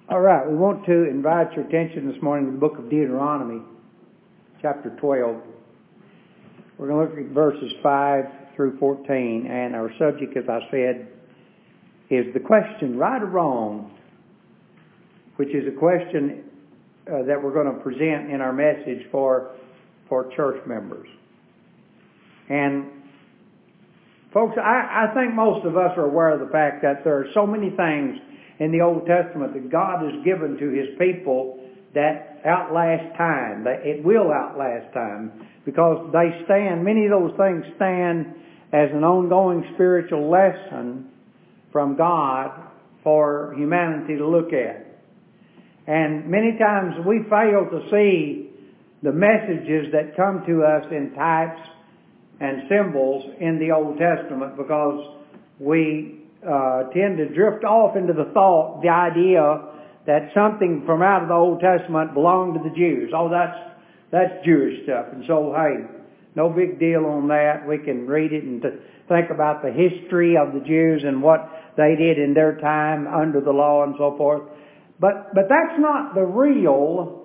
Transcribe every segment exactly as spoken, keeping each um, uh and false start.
All right, we want to invite your attention this morning to the book of Deuteronomy, chapter twelve. We're going to look at verses five through fourteen, and our subject, as I said, is the question, right or wrong, which is a question uh, that we're going to present in our message for, for church members. And folks, I, I think most of us are aware of the fact that there are so many things in the Old Testament that God has given to His people that outlast time. It will outlast time because they stand, many of those things stand as an ongoing spiritual lesson from God for humanity to look at. And many times we fail to see the messages that come to us in types and symbols in the Old Testament because we Uh, tend to drift off into the thought, the idea that something from out of the Old Testament belonged to the Jews. Oh, that's that's Jewish stuff. And so, hey, no big deal on that. We can read it and to think about the history of the Jews and what they did in their time under the law and so forth. But but that's not the real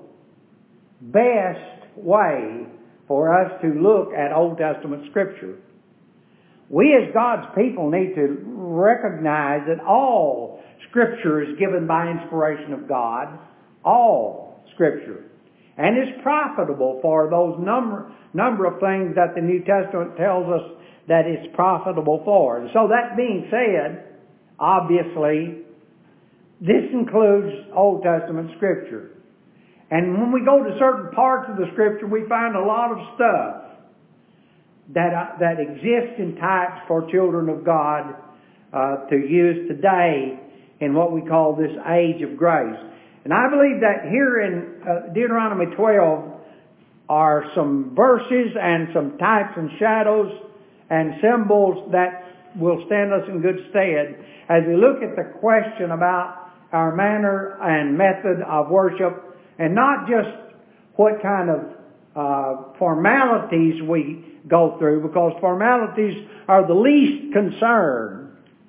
best way for us to look at Old Testament Scripture. We as God's people need to recognize that all Scripture is given by inspiration of God. All Scripture. And is profitable for those number, number of things that the New Testament tells us that it's profitable for. And so that being said, obviously, this includes Old Testament Scripture. And when we go to certain parts of the Scripture, we find a lot of stuff that uh, that exists in types for children of God uh, to use today in what we call this age of grace. And I believe that here in uh, Deuteronomy twelve are some verses and some types and shadows and symbols that will stand us in good stead as we look at the question about our manner and method of worship, and not just what kind of uh, formalities we go through, because formalities are the least concern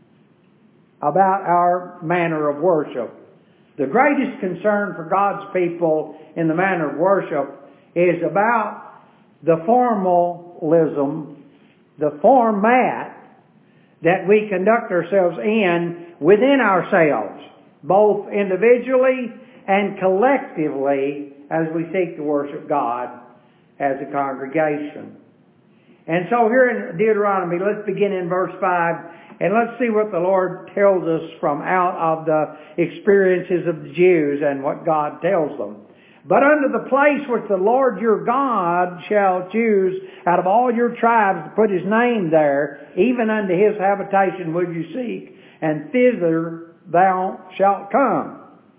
about our manner of worship. The greatest concern for God's people in the manner of worship is about the formalism, the format that we conduct ourselves in within ourselves, both individually and collectively as we seek to worship God as a congregation. And so here in Deuteronomy, let's begin in verse five, and let's see what the Lord tells us from out of the experiences of the Jews and what God tells them. But unto the place which the Lord your God shall choose out of all your tribes to put His name there, even unto His habitation will you seek, and thither thou shalt come.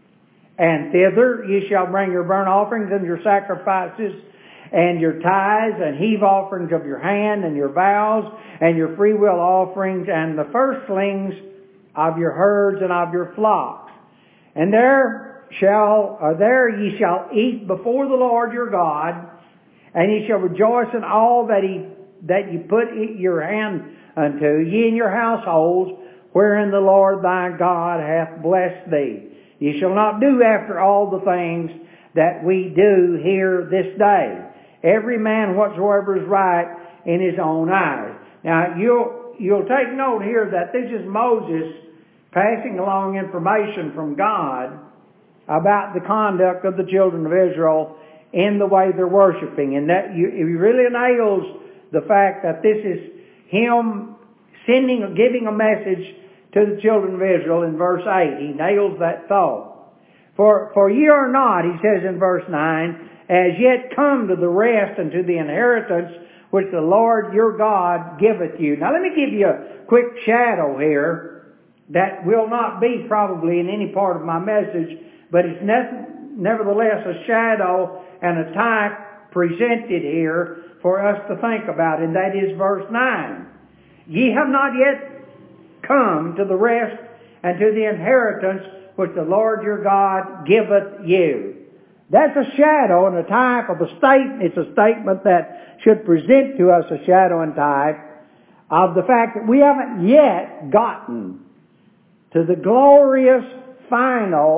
And thither ye shall bring your burnt offerings and your sacrifices, and your tithes and heave offerings of your hand, and your vows, and your freewill offerings, and the firstlings of your herds and of your flocks. And there shall, or there ye shall eat before the Lord your God, and ye shall rejoice in all that He that ye put your hand unto, ye and your households, wherein the Lord thy God hath blessed thee. Ye shall not do after all the things that we do here this day. Every man whatsoever is right in his own eyes. Now, you'll, you'll take note here that this is Moses passing along information from God about the conduct of the children of Israel in the way they're worshiping. And that you, it really nails the fact that this is him sending, giving a message to the children of Israel in verse eight. He nails that thought. For, for ye are not, he says in verse nine, as yet come to the rest and to the inheritance which the Lord your God giveth you. Now let me give you a quick shadow here that will not be probably in any part of my message, but it's ne- nevertheless a shadow and a type presented here for us to think about, and that is verse nine. Ye have not yet come to the rest and to the inheritance which the Lord your God giveth you. That's a shadow and a type of a statement. It's a statement that should present to us a shadow and type of the fact that we haven't yet gotten to the glorious, final,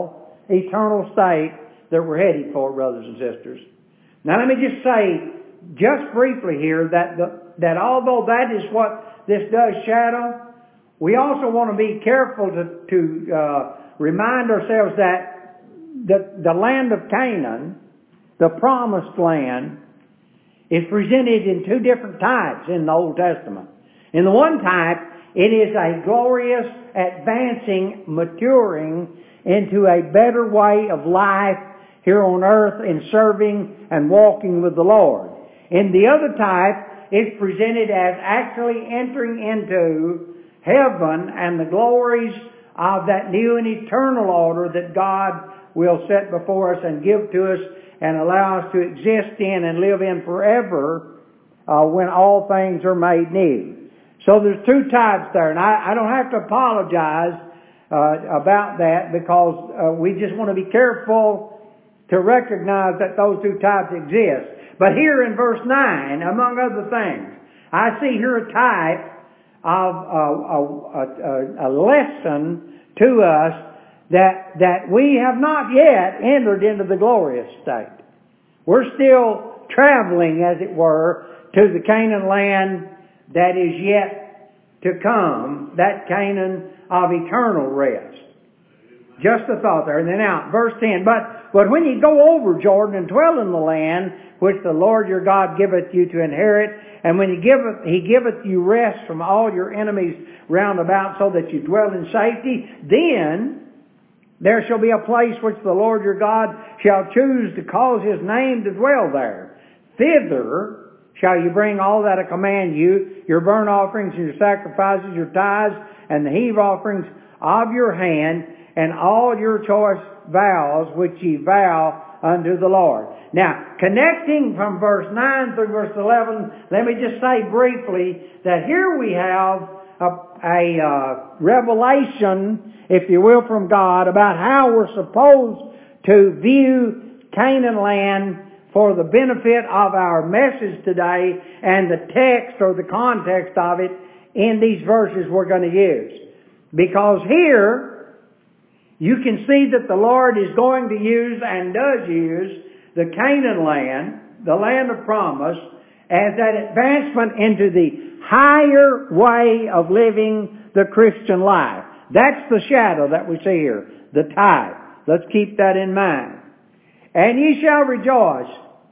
eternal state that we're headed for, brothers and sisters. Now let me just say, just briefly here, that the, that although that is what this does shadow, we also want to be careful to, to uh, remind ourselves that the, the land of Canaan, the promised land, is presented in two different types in the Old Testament. In the one type, it is a glorious, advancing, maturing into a better way of life here on earth in serving and walking with the Lord. In the other type, it's presented as actually entering into heaven and the glories of that new and eternal order that God will set before us and give to us and allow us to exist in and live in forever uh, when all things are made new. So there's two types there, and I, I don't have to apologize uh, about that because uh, we just want to be careful to recognize that those two types exist. But here in verse nine, among other things, I see here a type of a, a, a, a lesson to us that that we have not yet entered into the glorious state. We're still traveling, as it were, to the Canaan land that is yet to come, that Canaan of eternal rest. Just a thought there. And then out, verse ten, But but when ye go over Jordan and dwell in the land which the Lord your God giveth you to inherit, and when he giveth, he giveth you rest from all your enemies round about, so that you dwell in safety, then there shall be a place which the Lord your God shall choose to cause his name to dwell there. Thither shall you bring all that I command you, your burnt offerings and your sacrifices, your tithes, and the heave offerings of your hand, and all your choice vows which ye vow unto the Lord. Now, connecting from verse nine through verse eleven, let me just say briefly that here we have a, a uh, revelation, if you will, from God about how we're supposed to view Canaan land for the benefit of our message today and the text or the context of it in these verses we're going to use. Because here, you can see that the Lord is going to use and does use the Canaan land, the land of promise, as that advancement into the higher way of living the Christian life. That's the shadow that we see here, the type. Let's keep that in mind. And ye shall rejoice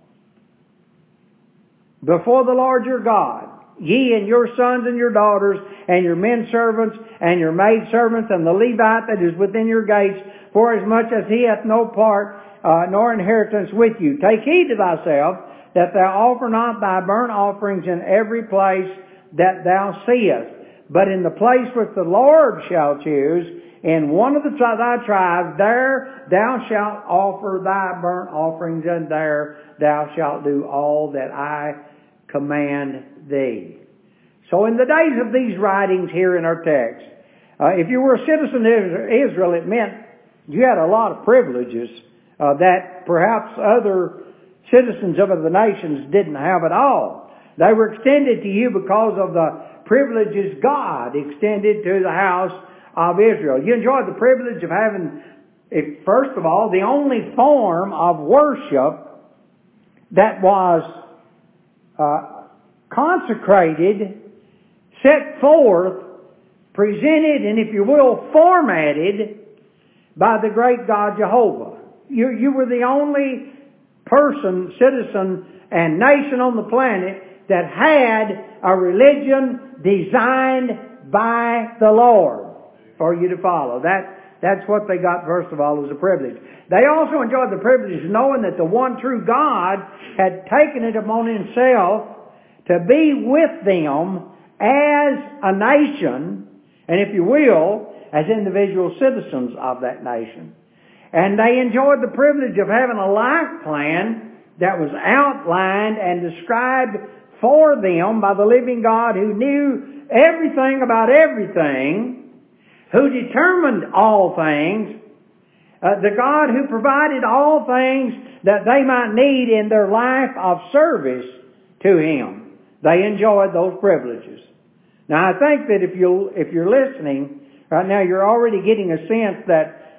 before the Lord your God, ye and your sons and your daughters, and your men servants, and your maid servants, and the Levite that is within your gates, for as much as he hath no part uh, nor inheritance with you. Take heed to thyself, that thou offer not thy burnt offerings in every place that thou seest, but in the place which the Lord shall choose, in one of the thy tribes, there thou shalt offer thy burnt offerings, and there thou shalt do all that I command thee. So in the days of these writings here in our text, uh, if you were a citizen of Israel, it meant you had a lot of privileges uh, that perhaps other citizens of other nations didn't have at all. They were extended to you because of the privileges God extended to the house of Israel. You enjoyed the privilege of having, if, first of all, the only form of worship that was uh, consecrated, set forth, presented, and if you will, formatted by the great God Jehovah. You, you were the only person, citizen, and nation on the planet that had a religion designed by the Lord for you to follow. That, that's what they got, first of all, as a privilege. They also enjoyed the privilege of knowing that the one true God had taken it upon himself to be with them as a nation, and if you will, as individual citizens of that nation. And they enjoyed the privilege of having a life plan that was outlined and described for them by the living God who knew everything about everything, who determined all things, uh, the God who provided all things that they might need in their life of service to Him. They enjoyed those privileges. Now I think that if you if you're listening right now, you're already getting a sense that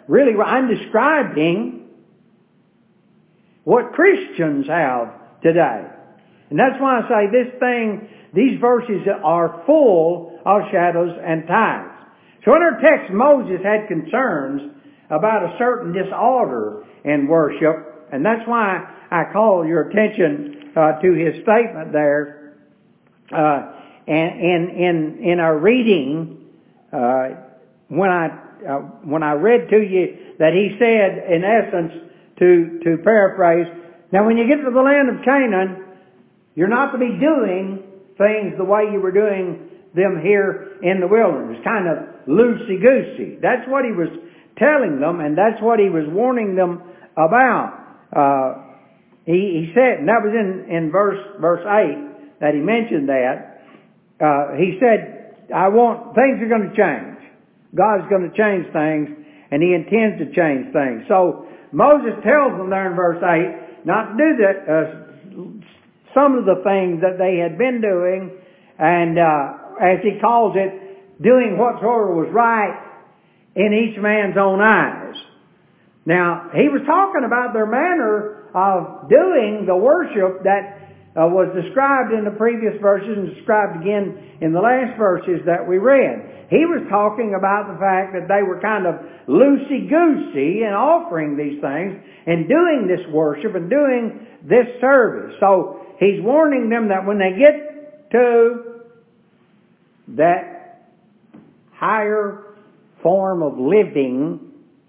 really, I'm describing what Christians have today. And that's why I say this thing, these verses are full of shadows and types. So in our text, Moses had concerns about a certain disorder in worship, and that's why I call your attention uh, to his statement there. Uh, and in in in our reading, uh, when I uh, when I read to you that he said, in essence, to to paraphrase, now when you get to the land of Canaan, you're not to be doing things the way you were doing them here in the wilderness, kind of loosey-goosey. That's what he was telling them, and that's what he was warning them about. Uh, he, he said, and that was in, in verse verse eight that he mentioned that. Uh, he said, I want, things are going to change. God's going to change things, and he intends to change things. So Moses tells them there in verse eight not to do that, uh, some of the things that they had been doing, and uh, as he calls it, doing whatsoever was right in each man's own eyes. Now, he was talking about their manner of doing the worship that uh, was described in the previous verses and described again in the last verses that we read. He was talking about the fact that they were kind of loosey-goosey in offering these things and doing this worship and doing this service. So he's warning them that when they get to that higher form of living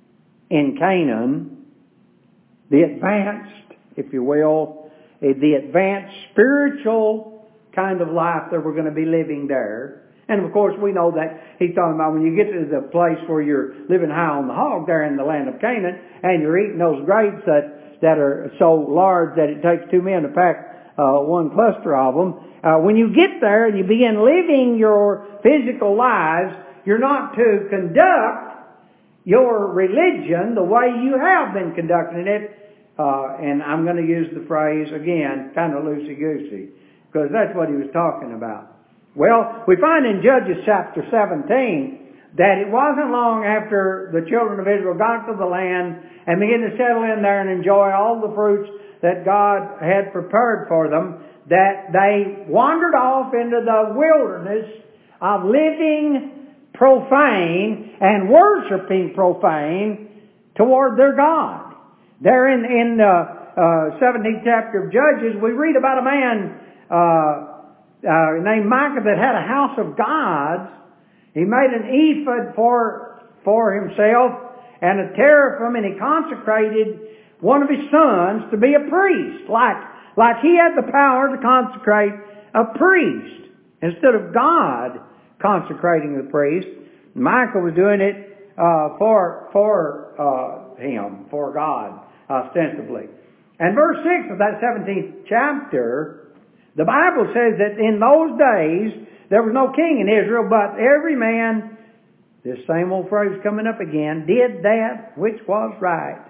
in Canaan, the advanced, if you will, the advanced spiritual kind of life that we're going to be living there. And of course we know that he's talking about when you get to the place where you're living high on the hog there in the land of Canaan and you're eating those grapes that, that are so large that it takes two men to pack uh, one cluster of them. Uh, when you get there and you begin living your physical lives, you're not to conduct your religion the way you have been conducting it. Uh, and I'm going to use the phrase again, kind of loosey-goosey, because that's what he was talking about. Well, we find in Judges chapter seventeen that it wasn't long after the children of Israel got to the land and began to settle in there and enjoy all the fruits that God had prepared for them, that they wandered off into the wilderness of living profane and worshiping profane toward their God. There in, in the uh, seventeenth chapter of Judges, we read about a man uh, uh, named Micah that had a house of gods. He made an ephod for, for himself and a teraphim, and he consecrated one of his sons to be a priest, like, like he had the power to consecrate a priest instead of God consecrating the priest. Micah was doing it uh, for for uh, him, for God, ostensibly. And verse six of that seventeenth chapter, the Bible says that in those days there was no king in Israel, but every man, this same old phrase coming up again, did that which was right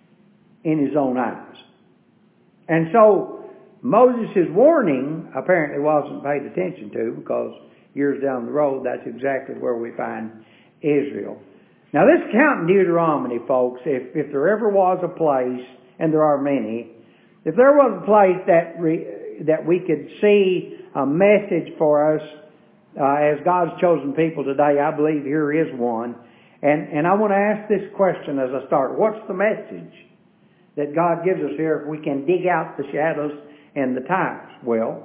in his own eyes. And so Moses' warning apparently wasn't paid attention to, because years down the road that's exactly where we find Israel. Now this account in Deuteronomy, folks, if, if there ever was a place, and there are many, if there was a place that re, that we could see a message for us uh, as God's chosen people today, I believe here is one. And, and I want to ask this question as I start. What's the message that God gives us here if we can dig out the shadows and the types? Well,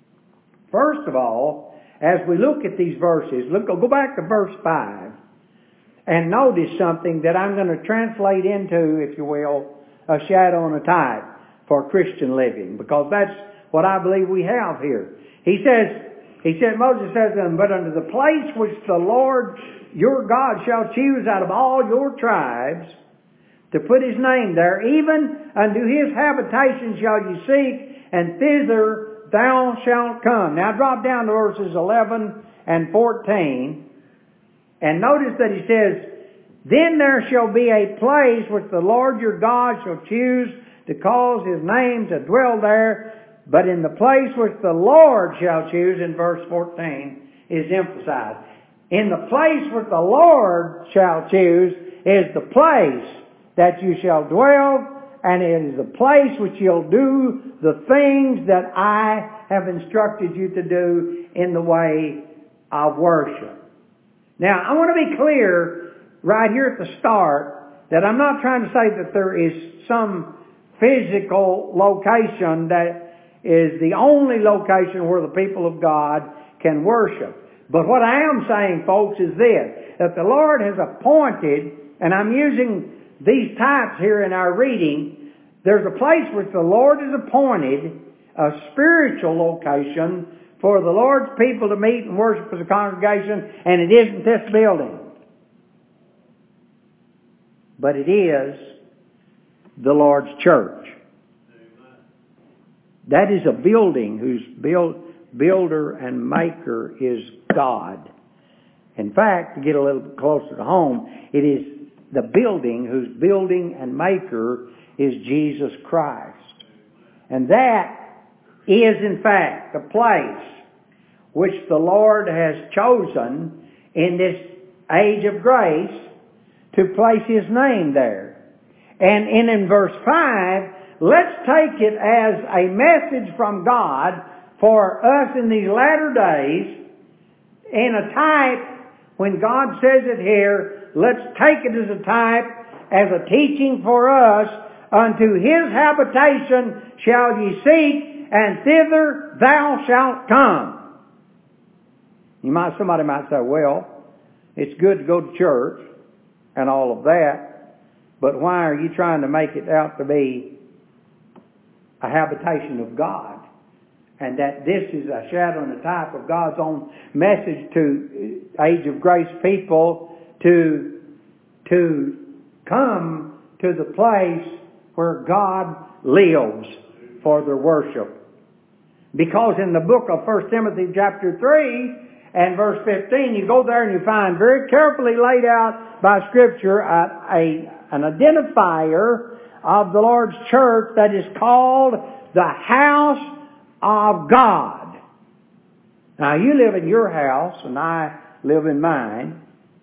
first of all, as we look at these verses, look, go back to verse five and notice something that I'm going to translate into, if you will, a shadow and a type for Christian living, because that's what I believe we have here. He says, he said, Moses says to them, but unto the place which the Lord your God shall choose out of all your tribes to put his name there, even unto his habitation shall you seek, and thither thou shalt come. Now drop down to verses eleven and fourteen, and notice that he says, then there shall be a place which the Lord your God shall choose to cause his name to dwell there, but in the place which the Lord shall choose, in verse fourteen, is emphasized. In the place which the Lord shall choose is the place that you shall dwell, and it is the place which you'll do the things that I have instructed you to do in the way of worship. Now, I want to be clear right here at the start that I'm not trying to say that there is some physical location that is the only location where the people of God can worship. But what I am saying, folks, is this, that the Lord has appointed, and I'm using these types here in our reading, there's a place which the Lord has appointed, a spiritual location for the Lord's people to meet and worship as a congregation, and it isn't this building. But it is the Lord's church. That is a building whose build, builder and maker is God. In fact, to get a little closer to home, it is the building whose building and maker is Jesus Christ. And that is, in fact, the place which the Lord has chosen in this age of grace to place His name there. And in, in verse five, let's take it as a message from God for us in these latter days, in a type, when God says it here, let's take it as a type, as a teaching for us, unto His habitation shall ye seek, and thither thou shalt come. You might, somebody might say, well, it's good to go to church and all of that, but why are you trying to make it out to be a habitation of God? And that this is a shadow and a type of God's own message to age of grace people to, to come to the place where God lives for their worship. Because in the book of First Timothy chapter three and verse fifteen, you go there and you find very carefully laid out by Scripture a, a, an identifier of the Lord's church that is called the house of God. Now, you live in your house and I live in mine.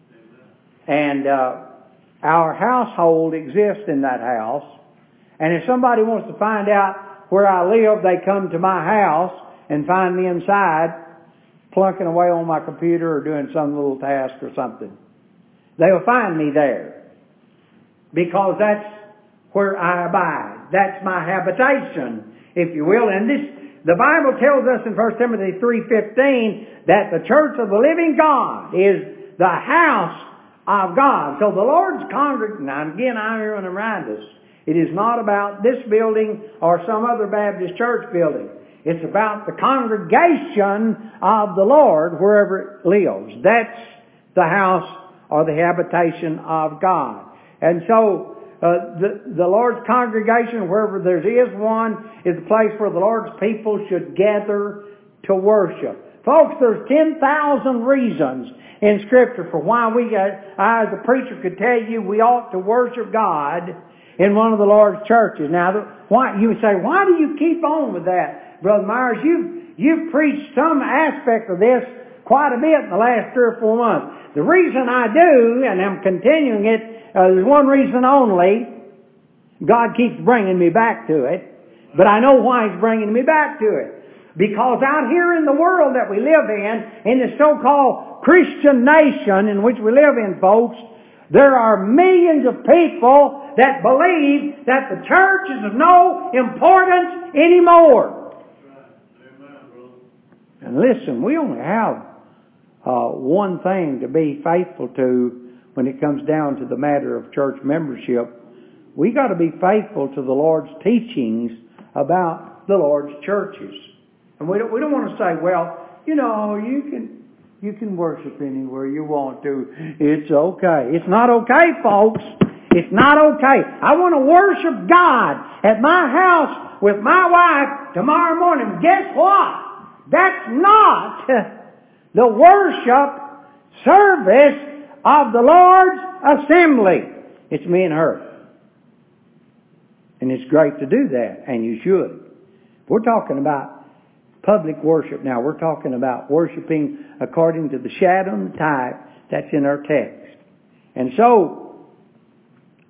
And uh, our household exists in that house. And if somebody wants to find out where I live, they come to my house and find me inside, plunking away on my computer or doing some little task or something. They'll find me there. Because that's where I abide. That's my habitation, if you will. And this, the Bible tells us in First Timothy three fifteen that the church of the living God is the house of God. So the Lord's congregation, now again I want to remind us, it is not about this building or some other Baptist church building. It's about the congregation of the Lord wherever it lives. That's the house or the habitation of God. And so Uh, the, the Lord's congregation, wherever there is one, is the place where the Lord's people should gather to worship. Folks, there's ten thousand reasons in Scripture for why we, uh, I as a preacher could tell you we ought to worship God in one of the Lord's churches. Now, why, you would say, why do you keep on with that? Brother Myers, you've, you've preached some aspect of this quite a bit in the last three or four months. The reason I do, and I'm continuing it, Uh, there's one reason only. God keeps bringing me back to it. But I know why He's bringing me back to it. Because out here in the world that we live in, in the so-called Christian nation in which we live in, folks, there are millions of people that believe that the church is of no importance anymore. And listen, we only have uh, one thing to be faithful to when it comes down to the matter of church membership. We got to be faithful to the Lord's teachings about the Lord's churches. And we don't, we don't want to say, well, you know, you can, you can worship anywhere you want to. It's okay. It's not okay, folks. It's not okay. I want to worship God at my house with my wife tomorrow morning. Guess what? That's not the worship service of the Lord's assembly. It's me and her. And it's great to do that, and you should. We're talking about public worship now. We're talking about worshiping according to the shadow and the type that's in our text. And so,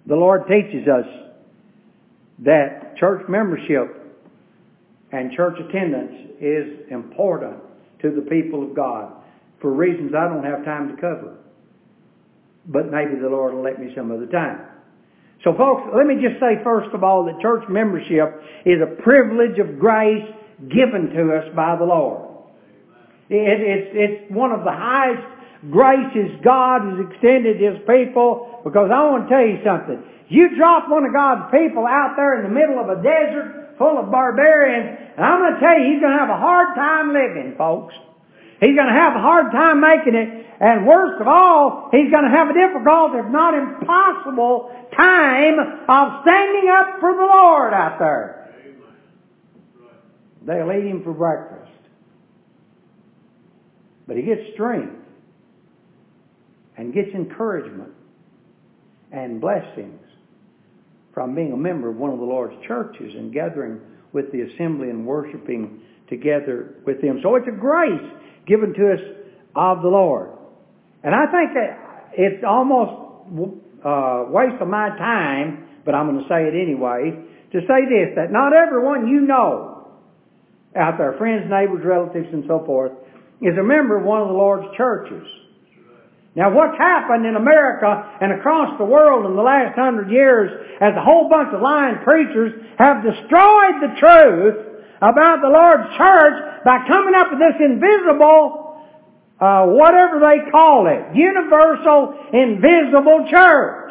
the Lord teaches us that church membership and church attendance is important to the people of God for reasons I don't have time to cover. But maybe the Lord will let me some other time. So folks, let me just say first of all that church membership is a privilege of grace given to us by the Lord. It, it's, it's one of the highest graces God has extended His people, because I want to tell you something. You drop one of God's people out there in the middle of a desert full of barbarians, and I'm going to tell you, he's going to have a hard time living, folks. He's going to have a hard time making it, and worst of all, he's going to have a difficult, if not impossible, time of standing up for the Lord out there. They'll eat him for breakfast. But he gets strength and gets encouragement and blessings from being a member of one of the Lord's churches and gathering with the assembly and worshiping together with Him. So it's a grace given to us of the Lord. And I think that it's almost a waste of my time, but I'm going to say it anyway, to say this, that not everyone you know out there, friends, neighbors, relatives, and so forth, is a member of one of the Lord's churches. Now what's happened in America and across the world in the last hundred years as a whole bunch of lying preachers have destroyed the truth about the Lord's church by coming up with this invisible, uh, whatever they call it, universal, invisible church.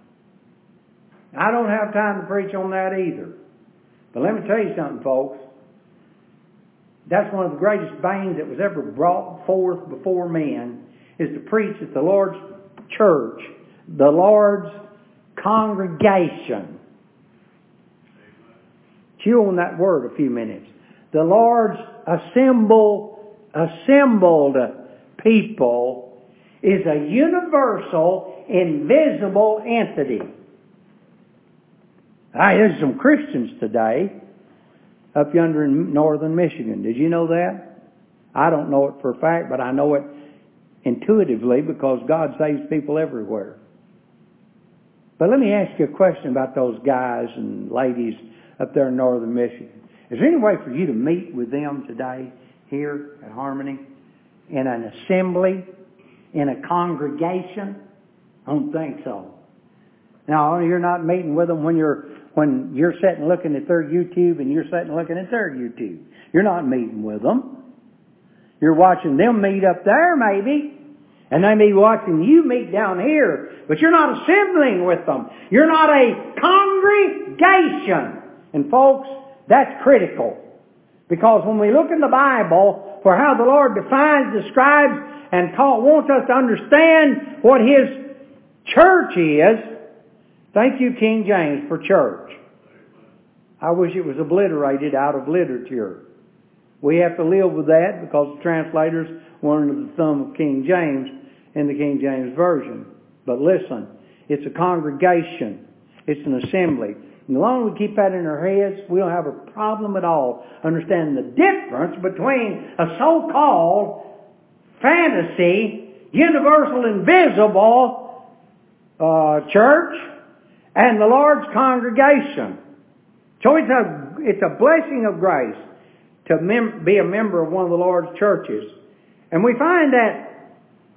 I don't have time to preach on that either. But let me tell you something, folks. That's one of the greatest things that was ever brought forth before men, is to preach at the Lord's church, the Lord's congregation. Chew on that word a few minutes. The Lord's assemble, assembled people is a universal, invisible entity. Hey, there's some Christians today up yonder in northern Michigan. Did you know that? I don't know it for a fact, but I know it intuitively because God saves people everywhere. But let me ask you a question about those guys and ladies up there in northern Michigan. Is there any way for you to meet with them today here at Harmony in an assembly, in a congregation? I don't think so. Now, you're not meeting with them when you're when you're sitting looking at their YouTube and you're sitting looking at their YouTube. You're not meeting with them. You're watching them meet up there, maybe. And they may be watching you meet down here. But you're not assembling with them. You're not a congregation. And folks, that's critical. Because when we look in the Bible for how the Lord defines, describes, and call, wants us to understand what His church is, thank you, King James, for church. I wish it was obliterated out of literature. We have to live with that because the translators were under the thumb of King James in the King James Version. But listen, it's a congregation. It's an assembly. And the longer we keep that in our heads, we don't have a problem at all understanding the difference between a so-called fantasy, universal, invisible uh, church and the Lord's congregation. So it's a, it's a blessing of grace to mem- be a member of one of the Lord's churches. And we find that,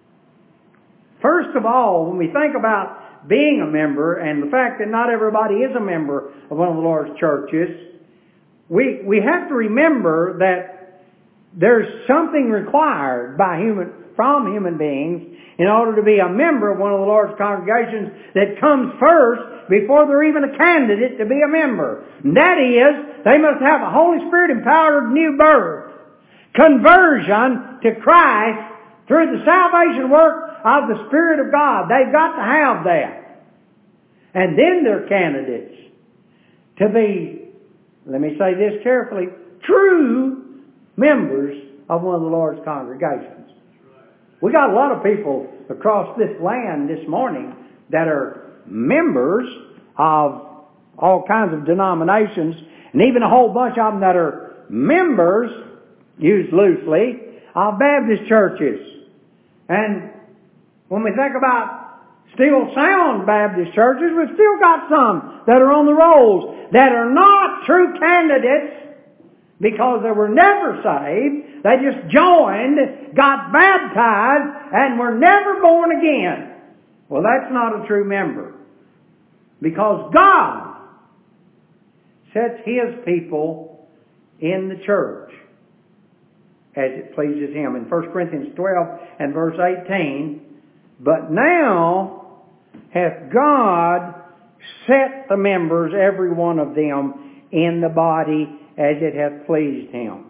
first of all, when we think about being a member and the fact that not everybody is a member of one of the Lord's churches, we, we have to remember that there's something required by human, from human beings in order to be a member of one of the Lord's congregations that comes first before they're even a candidate to be a member. And that is, they must have a Holy Spirit empowered new birth, conversion to Christ through the salvation work of the Spirit of God. They've got to have that. And then they're candidates to be, let me say this carefully, true members of one of the Lord's congregations. We got a lot of people across this land this morning that are members of all kinds of denominations, and even a whole bunch of them that are members, used loosely, of Baptist churches. And when we think about Still sound Baptist churches. We've still got some that are on the rolls that are not true candidates because they were never saved. They just joined, got baptized, and were never born again. Well, that's not a true member. Because God sets His people in the church as it pleases Him. In First Corinthians twelve and verse eighteen, but now hath God set the members, every one of them, in the body as it hath pleased Him.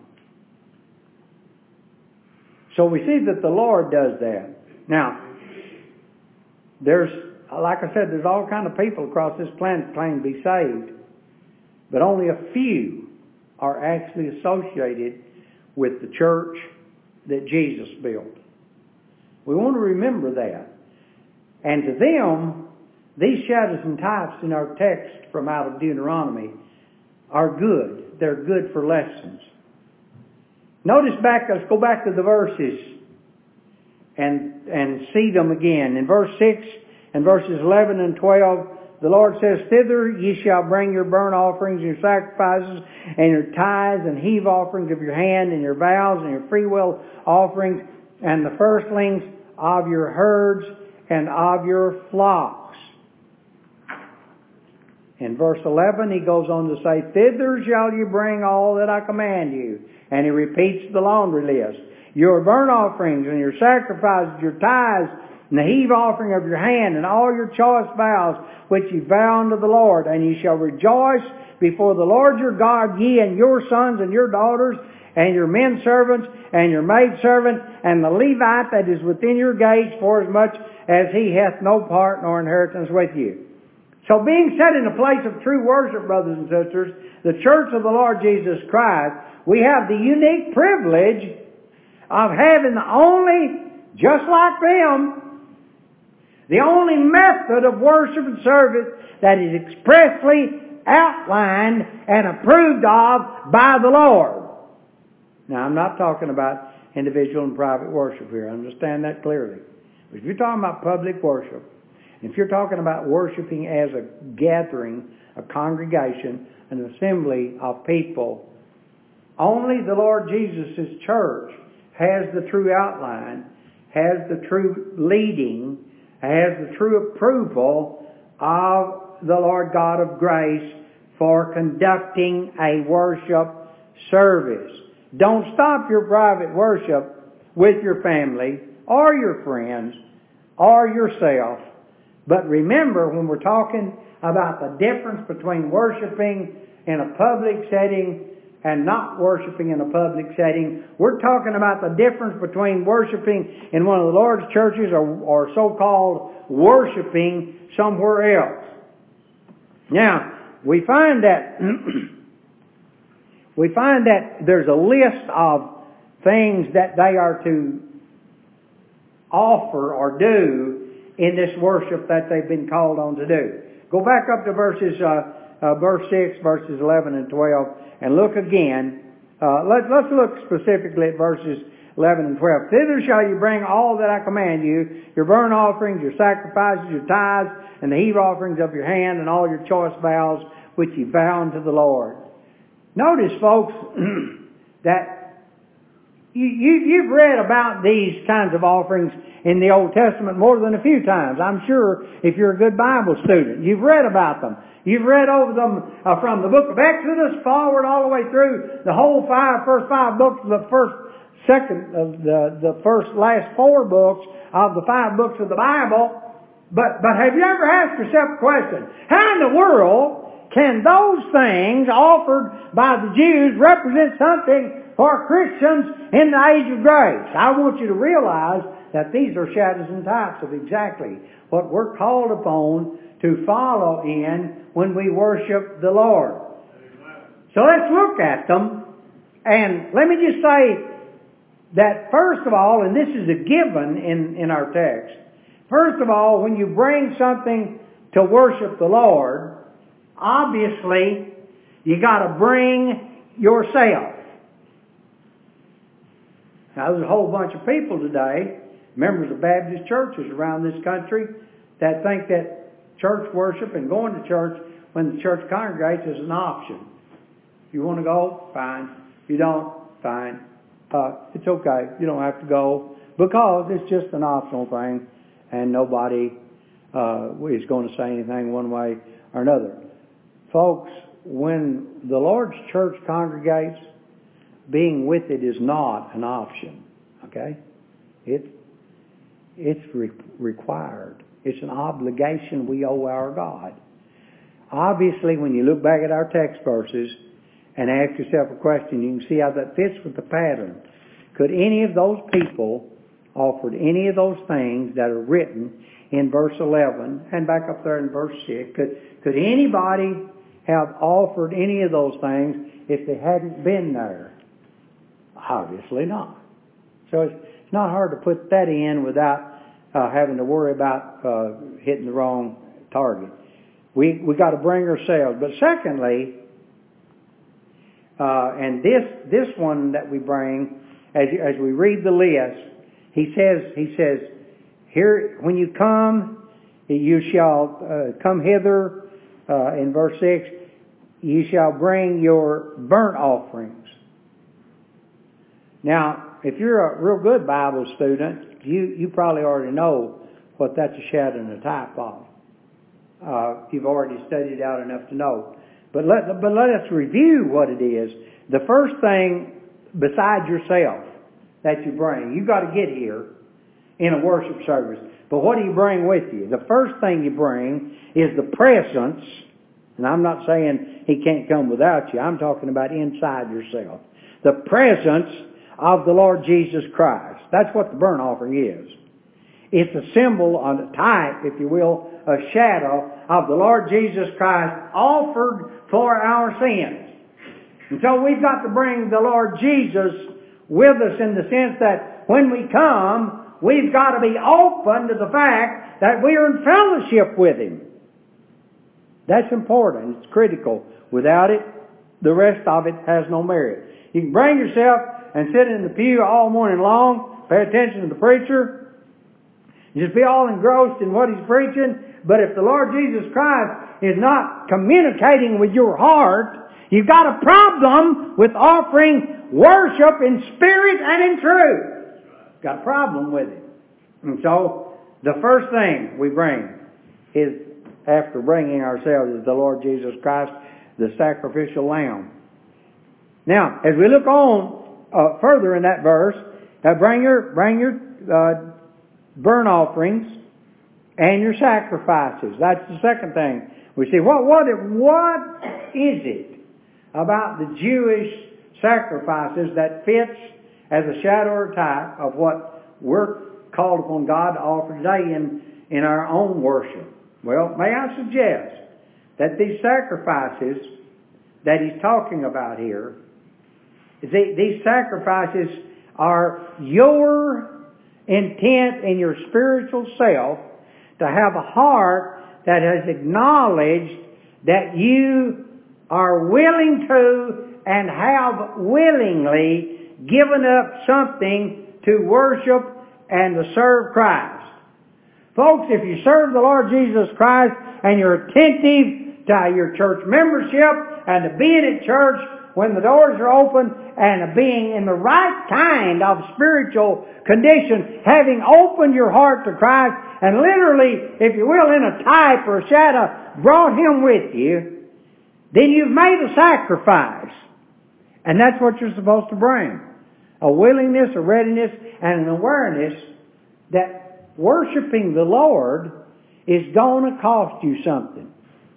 So we see that the Lord does that. Now, there's, like I said, there's all kind of people across this planet claim to be saved, but only a few are actually associated with the church that Jesus built. We want to remember that. And to them, these shadows and types in our text from out of Deuteronomy are good. They're good for lessons. Notice back, let's go back to the verses and, and see them again. In verse six and verses eleven and twelve, the Lord says, thither ye shall bring your burnt offerings and your sacrifices and your tithes and heave offerings of your hand and your vows and your freewill offerings and the firstlings of your herds and of your flocks. In verse eleven, he goes on to say, thither shall you bring all that I command you. And he repeats the laundry list. Your burnt offerings and your sacrifices, your tithes, and the heave offering of your hand, and all your choice vows, which ye vow unto the Lord. And ye shall rejoice before the Lord your God, ye and your sons and your daughters, and your men servants, and your maid servants, and the Levite that is within your gates, forasmuch as he hath no part nor inheritance with you. So being set in a place of true worship, brothers and sisters, the church of the Lord Jesus Christ, we have the unique privilege of having the only, just like them, the only method of worship and service that is expressly outlined and approved of by the Lord. Now, I'm not talking about individual and private worship here. I understand that clearly. But if you're talking about public worship, if you're talking about worshiping as a gathering, a congregation, an assembly of people, only the Lord Jesus' church has the true outline, has the true leading, has the true approval of the Lord God of grace for conducting a worship service. Don't stop your private worship with your family or your friends or yourself. But remember, when we're talking about the difference between worshiping in a public setting and not worshiping in a public setting, we're talking about the difference between worshiping in one of the Lord's churches or, or so-called worshiping somewhere else. Now, we find that we find that there's a list of things that they are to offer or do in this worship that they've been called on to do. Go back up to verses, uh, uh, verse six, verses eleven and twelve, and look again. Uh, let, let's look specifically at verses eleven and twelve. Thither shall you bring all that I command you, your burnt offerings, your sacrifices, your tithes, and the heave offerings of your hand, and all your choice vows, which ye vow unto the Lord. Notice, folks, that You, you, you've read about these kinds of offerings in the Old Testament more than a few times. I'm sure if you're a good Bible student, you've read about them. You've read over them uh, from the book of Exodus forward all the way through the whole five, first five books, the first, second, uh, the, the first, last four books of the five books of the Bible. But, but have you ever asked yourself a question? How in the world can those things offered by the Jews represent something for Christians in the age of grace? I want you to realize that these are shadows and types of exactly what we're called upon to follow in when we worship the Lord. So let's look at them. And let me just say that first of all, and this is a given in, in our text, first of all, when you bring something to worship the Lord, obviously you got to bring yourself. Now, there's a whole bunch of people today, members of Baptist churches around this country, that think that church worship and going to church when the church congregates is an option. If you want to go, fine. If you don't, fine. Uh, it's okay. You don't have to go because it's just an optional thing and nobody uh, is going to say anything one way or another. Folks, when the Lord's church congregates, being with it is not an option. Okay? It's, it's re- required. It's an obligation we owe our God. Obviously, when you look back at our text verses and ask yourself a question, you can see how that fits with the pattern. Could any of those people offered any of those things that are written in verse eleven and back up there in verse six, could, could anybody have offered any of those things if they hadn't been there? Obviously not. So it's, it's not hard to put that in without uh, having to worry about uh, hitting the wrong target. We we got to bring ourselves. But secondly, uh, and this this one that we bring, as you, as we read the list, he says he says here when you come, you shall uh, come hither. Uh, in verse six, you shall bring your burnt offerings. Now, if you're a real good Bible student, you you probably already know what that's a shadow and a type of. Uh, you've already studied out enough to know. But let, but let us review what it is. The first thing besides yourself that you bring, you've got to get here in a worship service. But what do you bring with you? The first thing you bring is the presence. And I'm not saying He can't come without you. I'm talking about inside yourself. The presence of the Lord Jesus Christ. That's what the burnt offering is. It's a symbol, a type, if you will, a shadow of the Lord Jesus Christ offered for our sins. And so we've got to bring the Lord Jesus with us in the sense that when we come, we've got to be open to the fact that we are in fellowship with Him. That's important. It's critical. Without it, the rest of it has no merit. You can bring yourself and sit in the pew all morning long, pay attention to the preacher, just be all engrossed in what he's preaching. But if the Lord Jesus Christ is not communicating with your heart, you've got a problem with offering worship in spirit and in truth. Got a problem with it. And so, the first thing we bring is, after bringing ourselves, is the Lord Jesus Christ, the sacrificial lamb. Now, as we look on uh, further in that verse, uh, bring your, bring your, uh, burnt offerings and your sacrifices. That's the second thing we see. What, what, what is it about the Jewish sacrifices that fits as a shadow or type of what we're called upon God to offer today in, in our own worship? Well, may I suggest that these sacrifices that he's talking about here, these sacrifices are your intent in your spiritual self to have a heart that has acknowledged that you are willing to and have willingly given up something to worship and to serve Christ. Folks, if you serve the Lord Jesus Christ and you're attentive to your church membership and to being at church when the doors are open and being in the right kind of spiritual condition, having opened your heart to Christ and literally, if you will, in a type or a shadow, brought Him with you, then you've made a sacrifice. And that's what you're supposed to bring. A willingness, a readiness, and an awareness that worshiping the Lord is going to cost you something.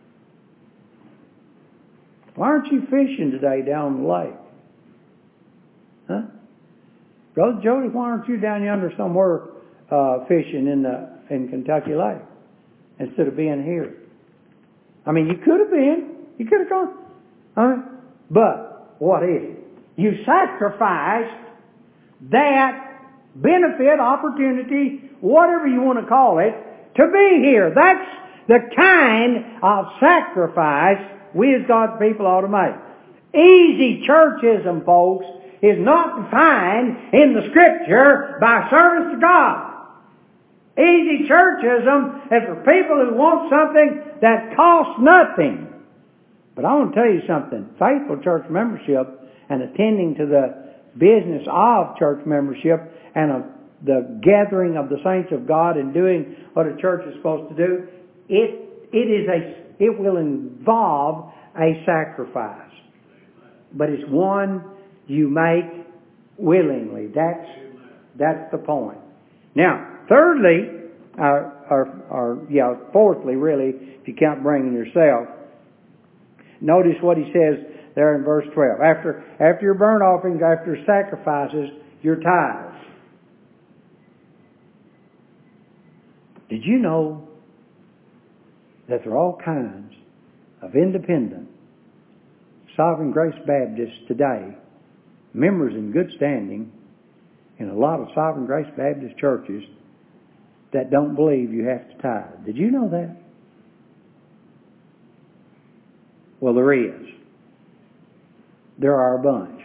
Why aren't you fishing today down the lake? Huh? Brother Jody, why aren't you down yonder somewhere uh, fishing in the in Kentucky Lake instead of being here? I mean, you could have been. You could have gone. Huh? But what is it? You sacrificed that benefit, opportunity, whatever you want to call it, to be here. That's the kind of sacrifice we as God's people ought to make. Easy churchism, folks, is not defined in the Scripture by service to God. Easy churchism is for people who want something that costs nothing. But I want to tell you something. Faithful church membership and attending to the business of church membership and of the gathering of the saints of God and doing what a church is supposed to do, it it is a it will involve a sacrifice. But it's one you make willingly. That's that's the point. Now, thirdly, or, or, or yeah, fourthly, really, if you count bringing yourself, notice what he says there in verse twelve. After after your burnt offerings, after your sacrifices, your tithes. Did you know that there are all kinds of independent Sovereign Grace Baptists today, members in good standing in a lot of Sovereign Grace Baptist churches, that don't believe you have to tithe? Did you know that? Well, there is. There are a bunch.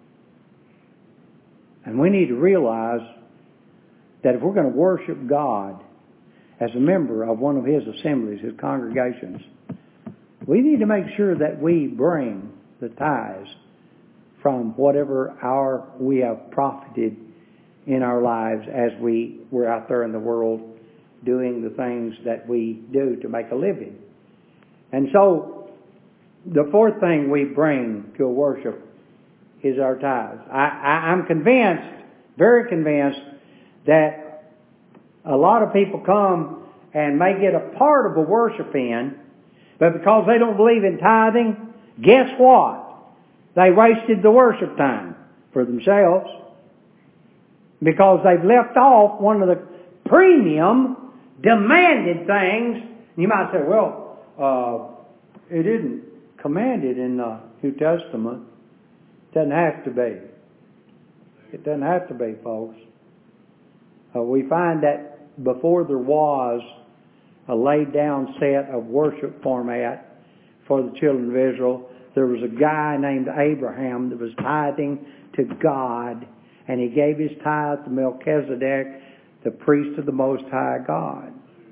And we need to realize that if we're going to worship God as a member of one of His assemblies, His congregations, we need to make sure that we bring the tithes from whatever our we have profited in our lives as we were out there in the world doing the things that we do to make a living. And so, the fourth thing we bring to a worship is our tithes. I, I, I'm convinced, very convinced, that a lot of people come and may get a part of a worship in, but because they don't believe in tithing, guess what? They wasted the worship time for themselves because they've left off one of the premium demanded things. You might say, well, uh, it isn't commanded in the New Testament. It doesn't have to be. It doesn't have to be, folks. Uh, we find that before there was a laid down set of worship format for the children of Israel, there was a guy named Abraham that was tithing to God, and he gave his tithe to Melchizedek, the priest of the Most High God.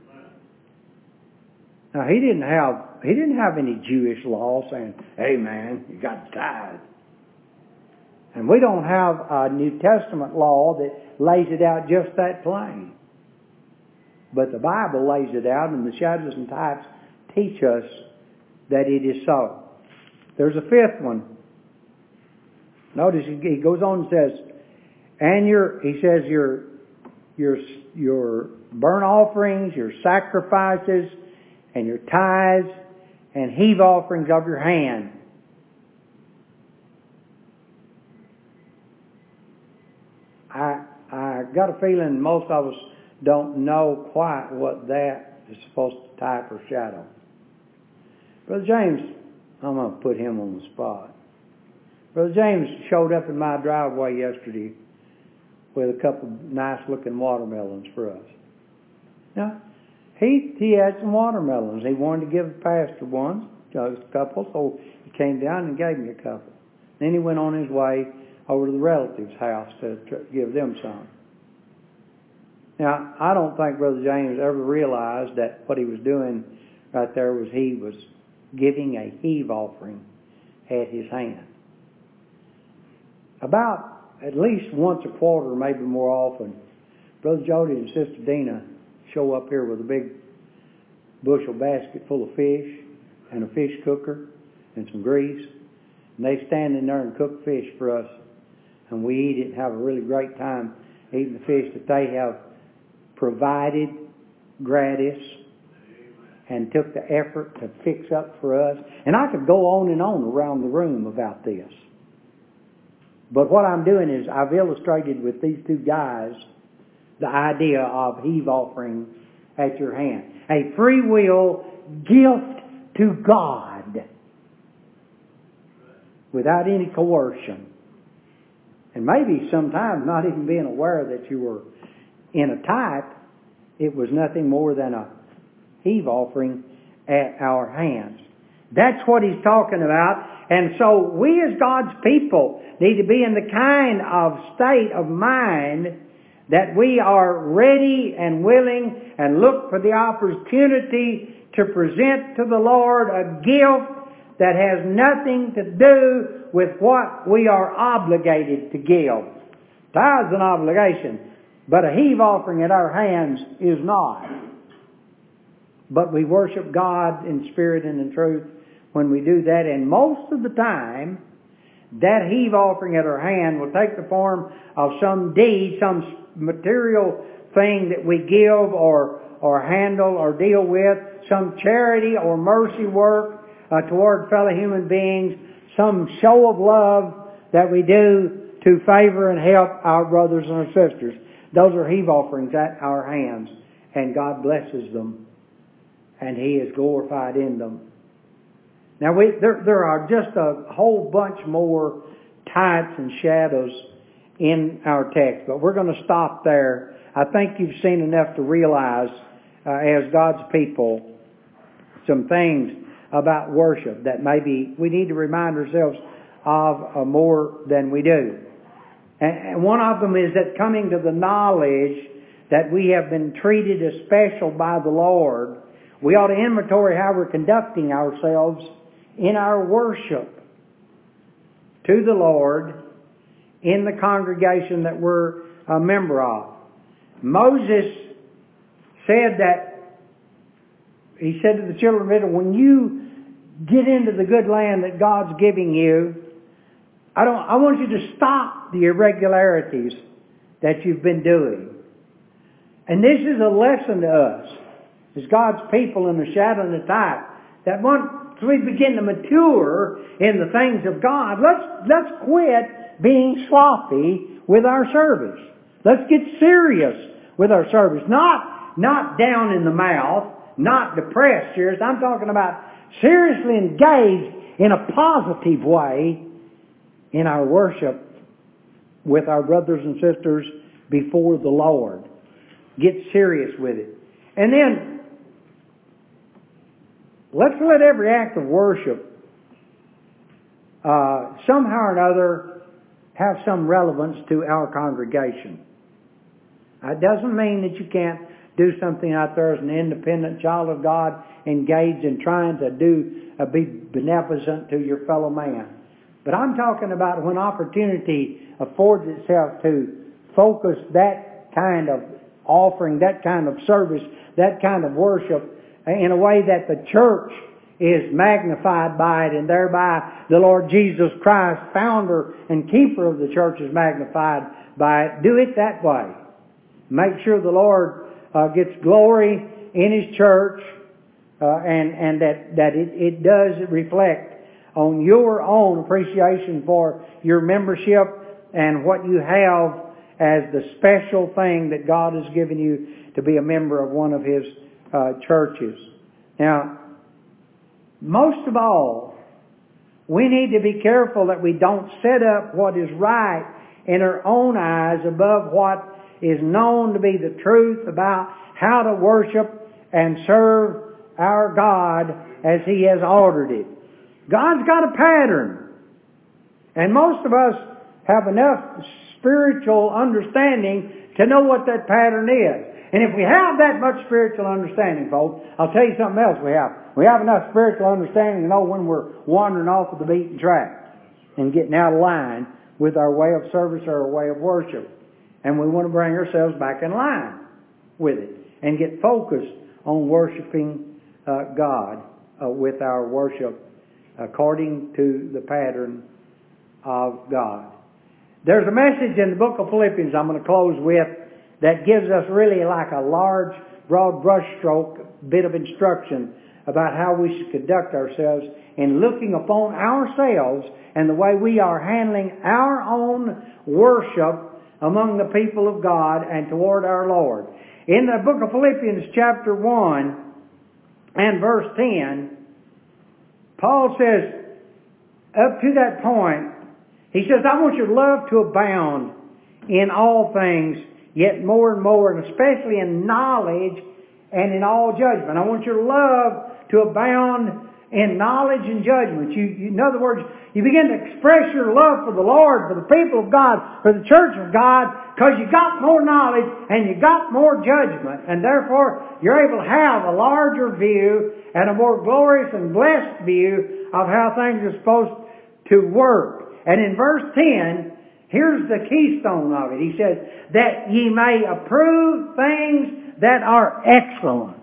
Now he didn't have he didn't have any Jewish law saying, "Hey man, you got to tithe." And we don't have a New Testament law that lays it out just that plain. But the Bible lays it out, and the shadows and types teach us that it is so. There's a fifth one. Notice he goes on and says, and your he says your your your burnt offerings, your sacrifices, and your tithes and heave offerings of your hand. I I got a feeling most of us don't know quite what that is supposed to type or shadow. Brother James, I'm going to put him on the spot. Brother James showed up in my driveway yesterday with a couple of nice looking watermelons for us. Now, he he had some watermelons. He wanted to give the pastor one, just a couple, so he came down and gave me a couple. Then he went on his way over to the relative's house to give them some. Now, I don't think Brother James ever realized that what he was doing right there was he was giving a heave offering at his hand. About at least once a quarter, maybe more often, Brother Jody and Sister Dina show up here with a big bushel basket full of fish and a fish cooker and some grease. And they stand in there and cook fish for us. And we eat it and have a really great time eating the fish that they have provided gratis and took the effort to fix up for us. And I could go on and on around the room about this. But what I'm doing is I've illustrated with these two guys the idea of heave offering at your hand. A free will gift to God without any coercion. And maybe sometimes not even being aware that you were in a type, it was nothing more than a heave offering at our hands. That's what he's talking about. And so we as God's people need to be in the kind of state of mind that we are ready and willing and look for the opportunity to present to the Lord a gift that has nothing to do with what we are obligated to give. Tithe's an obligation, but a heave offering at our hands is not. But we worship God in spirit and in truth when we do that, and most of the time, that heave offering at our hand will take the form of some deed, some material thing that we give or or handle or deal with, some charity or mercy work uh, toward fellow human beings, some show of love that we do to favor and help our brothers and our sisters. Those are heave offerings at our hands, and God blesses them, and He is glorified in them. Now, we, there, there are just a whole bunch more types and shadows in our text, but we're going to stop there. I think you've seen enough to realize, uh, as God's people, some things about worship that maybe we need to remind ourselves of uh, more than we do. And, and one of them is that coming to the knowledge that we have been treated as special by the Lord, we ought to inventory how we're conducting ourselves in our worship to the Lord in the congregation that we're a member of. Moses said that, he said to the children of Israel, when you get into the good land that God's giving you, I don't, I want you to stop the irregularities that you've been doing. And this is a lesson to us as God's people in the shadow and the type, that once we begin to mature in the things of God, let's, let's quit being sloppy with our service. Let's get serious with our service. Not, not down in the mouth, not depressed serious. I'm talking about seriously engaged in a positive way in our worship with our brothers and sisters before the Lord. Get serious with it. And then, let's let every act of worship uh, somehow or another have some relevance to our congregation. It doesn't mean that you can't do something out there as an independent child of God, engaged in trying to do uh, be beneficent to your fellow man. But I'm talking about when opportunity affords itself to focus that kind of offering, that kind of service, that kind of worship in a way that the church is magnified by it, and thereby the Lord Jesus Christ, founder and keeper of the church, is magnified by it. Do it that way. Make sure the Lord uh, gets glory in His church, uh, and, and that, that it, it does reflect on your own appreciation for your membership and what you have as the special thing that God has given you to be a member of one of His uh, churches. Now, most of all, we need to be careful that we don't set up what is right in our own eyes above what is known to be the truth about how to worship and serve our God as He has ordered it. God's got a pattern, and most of us have enough spiritual understanding to know what that pattern is. And if we have that much spiritual understanding, folks, I'll tell you something else we have. We have enough spiritual understanding to know when we're wandering off of the beaten track and getting out of line with our way of service or our way of worship. And we want to bring ourselves back in line with it and get focused on worshiping uh, God uh, with our worship according to the pattern of God. There's a message in the book of Philippians I'm going to close with that gives us really like a large, broad brushstroke bit of instruction about how we should conduct ourselves in looking upon ourselves and the way we are handling our own worship among the people of God and toward our Lord. In the book of Philippians chapter one and verse ten, Paul says, up to that point, he says, I want your love to abound in all things, yet more and more, and especially in knowledge and in all judgment. I want your love to abound in knowledge and judgment. You, you, in other words, you begin to express your love for the Lord, for the people of God, for the church of God, because you got more knowledge and you got more judgment. And therefore, you're able to have a larger view and a more glorious and blessed view of how things are supposed to work. And in verse ten, here's the keystone of it. He says, that ye may approve things that are excellent.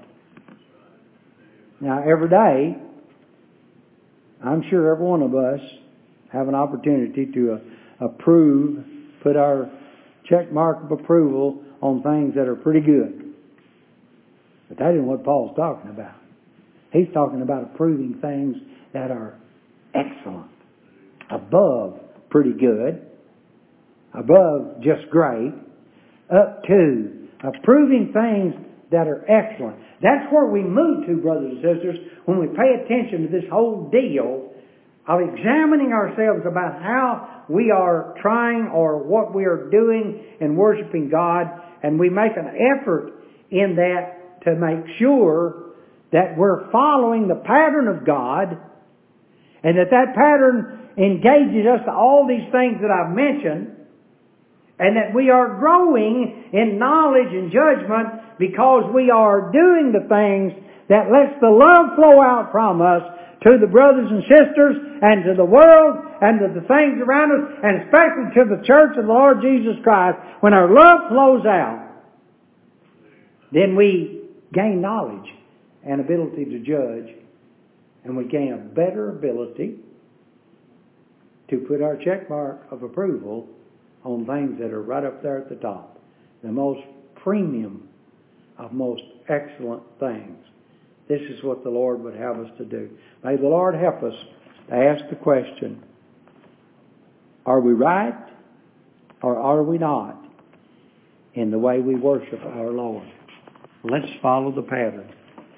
Now, every day, I'm sure every one of us have an opportunity to uh, approve, put our check mark of approval on things that are pretty good. But that isn't what Paul's talking about. He's talking about approving things that are excellent, above pretty good, above just great, up to approving things that are excellent. That's where we move to, brothers and sisters, when we pay attention to this whole deal of examining ourselves about how we are trying or what we are doing in worshiping God, and we make an effort in that to make sure that we're following the pattern of God, and that that pattern engages us to all these things that I've mentioned, and that we are growing in knowledge and judgment because we are doing the things that lets the love flow out from us to the brothers and sisters and to the world and to the things around us, and especially to the church of the Lord Jesus Christ. When our love flows out, then we gain knowledge and ability to judge, and we gain a better ability to put our check mark of approval on things that are right up there at the top. The most premium of most excellent things. This is what the Lord would have us to do. May the Lord help us to ask the question, are we right or are we not in the way we worship our Lord? Let's follow the pattern.